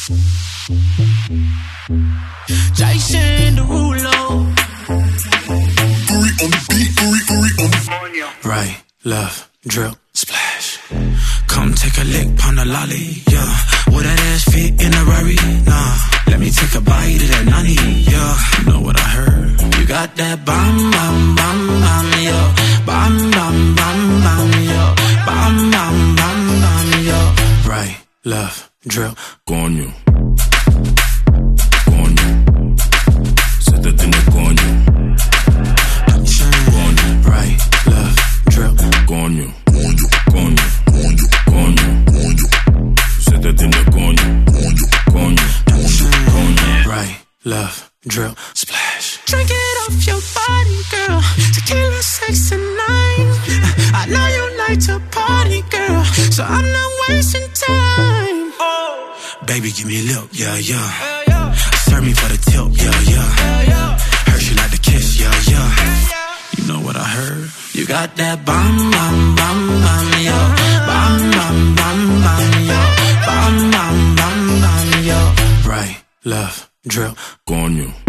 Jason Derulo. Uri on the beat, Uri on the... Right, left, drip, splash. Come take a lick, pon the lolly, yeah. Will that ass fit in a Rari? Nah, let me take a bite of that nani, yeah. You know what I heard? You got that bam, bam, bam, bam, yo. Bam, bam, bam, bam, yo. Bam, bam, bam, bam, yo. Right, left, drip, coño. Coño. Siéntate en el coño. Right, left, drip, coño. Coño, coño, coño, coño, coño. Siéntate en el coño. Coño, coño, coño, coño. Right, left, drip, splash. Drink it off your body, girl. Tequila, sex, and nine. I know you like to party, girl, so I'm not wasting time. Baby, give me a lip, yeah, yeah. Serve me for the tip, yeah, yeah. Heard she like to kiss, yeah, yeah. You know what I heard? You got that bam, bam, bam, bam, yo. Bam, bam, bam, bam, yo. Bam, bam, bam, bam, yo. Right, left, drip, coño.